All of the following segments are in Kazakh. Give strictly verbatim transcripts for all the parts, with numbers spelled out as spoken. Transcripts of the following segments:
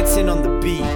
Jackson on the beat.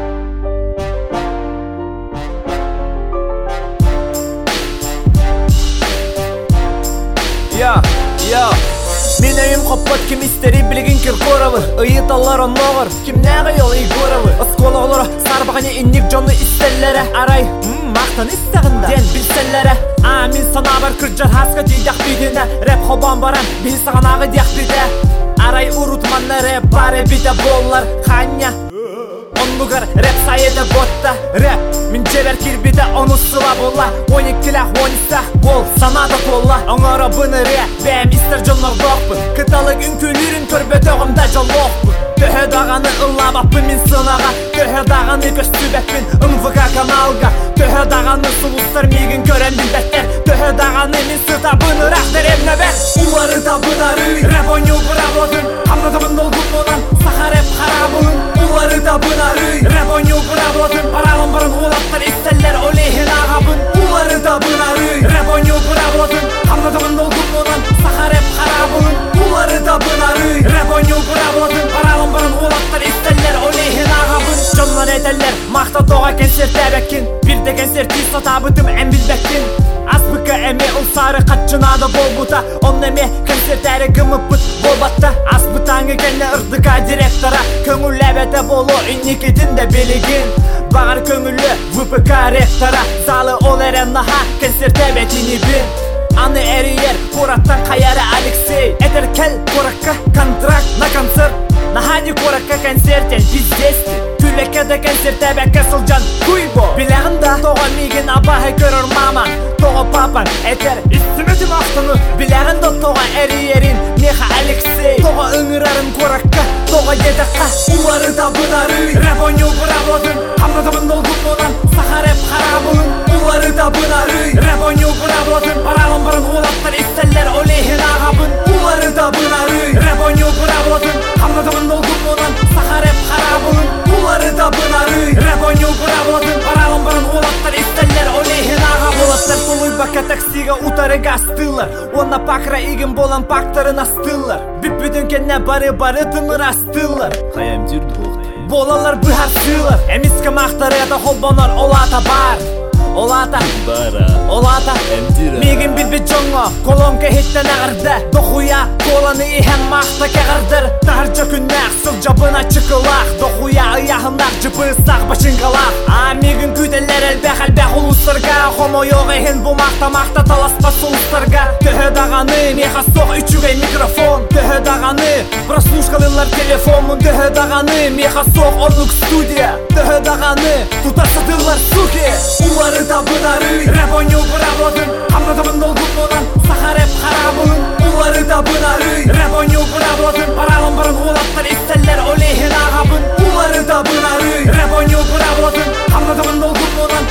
Yeah, yeah. Мен өйім қоппат кім істері білген Киркоровы. Ыйыталар онлағыр, кім нәғі ел Егоровы. Осколағылары сарбағыне иннек жоны істелері. Арай, мақтан істіғында ден білселері. А, мен сана бар күрджар хасқа дейдяқ бейдені. Рэп хобан баран, бейл саған ағы дияқ бейді. Арай урутманны рэп бары бейді болар. Ханя онлығыр рэп сайыды ботта. Рэп, мен жебер кирбейді оны сыла бола. он екілақ, он исақ бол, санады қола. Оңара бұны рэп, бәм істер жонлар доқпын. Кыталық үнкөлерін көрбе тоғымда жолоқпын. Төхі дағаны ұллабаппын мен сынаға. Төхі дағаны көш сүбәппін ынвыға каналға. Төхі дағаны сұлыстар мегін көрем білбәттер. Төхі дағаны мен сыта бұны рақтар емнәбәр. Улары да бұнары, рэп ойну бұравладын. Амнадымын олғын онан, саха рэп қарабын. Улары да бұнары, рэп ойну бұравладын. Паралым бұрын олаттар істелер олейхін ағабын. Улары да бұнары, рэп ойну бұравладын. Амнадымын олғын онан, саха рэп қарабын. Улары да бұнары, рэп ойну бұравладын. Паралым бұрын олаттар істелер олейхін ағабын. Жонлар әдәлер, мақта тоға кәнсер тәбәккін. Бірде кәнсер тиз сатабытым әм білбәккін. Аспықы әме ұлсары қатчынады бол бұта. Он әме концерттәрі гымып бұт бол батта. Аспытаңы кәнне ұрдыға директора. Көңіл әбәті болу үннекетін де белеген. Бағар көңілі ВПК ректора. Залы ол әрен наха концерт әбәтіні бін. Аны әрiyер, қораттан қаяры Алексей. Әдір кәл қораққа контракт на концерт. Нахани қораққа концерттен пиздесті. Күлеккеді концерт әбәкке сылжан куйбо. Біләғында тоға меген абахай көрір мама. Тоға папан әтер үстіметін ақтыны. Біләғында тоға әрiyерін меха Алексей. Тоға үңірәрін қораққа, тоға едіққа. Улары да бұнары, рэп ойну бұравладын. Амнадымын олғын онан, саха рэп қарабын. Улары да бұнары, рэп ойну бұравладын. Паралым бұрын олаттар істелер олейхін ағабын. Улары да бұнары, рэп ойну бұравладын. Амнадымын олғын онан, саха рэп қарабын. Улары да бұнары, рэп ойну бұравладын. Паралым бұрын олаттар істелер олейхін ағабын. Олаттар толуй бака таксиға утарыға астылар. Онна пақра игін болан пақтарын астылар. Бүппүдін кенне бары-бары тымыр астылар. Қаям жүрді оқты. Болалар бұхар сылар. Әміскі мақтары еді холбонар олата бар. Олата Бара Олата Әмдира Мегін білбет жоңға Колонка хеттен ағырды Дохуя Коланы ихен мақта кәғырдыр Тағыр жөкіннәқ Сыл жабына чықылақ Дохуя ұяғынақ Жыпы сақ башынғалақ А мегін күделер әлбәқ әлбәқ ұлыстырға Хомо йоғы хен бұл мақта мақта таласпа сұлыстырға Төхі дағаны Меха соқ үчугай микрофон Төхі дағаны Прослушкалылар телефонмын Төхі дағаны Меха соқ орлық студия Төхі дағаны Тутасытылар суки Улары да бұнары, рэп ойну бұравладын. Амнадымын олғын онан, саха рэп қарабын. Улары да бұнары, рэп ойну бұравладын. Паралым бұрын олаттар істелер олейхін ағабын. Улары да бұнары, рэп ойну бұравладын. Амнадымын олғын онан,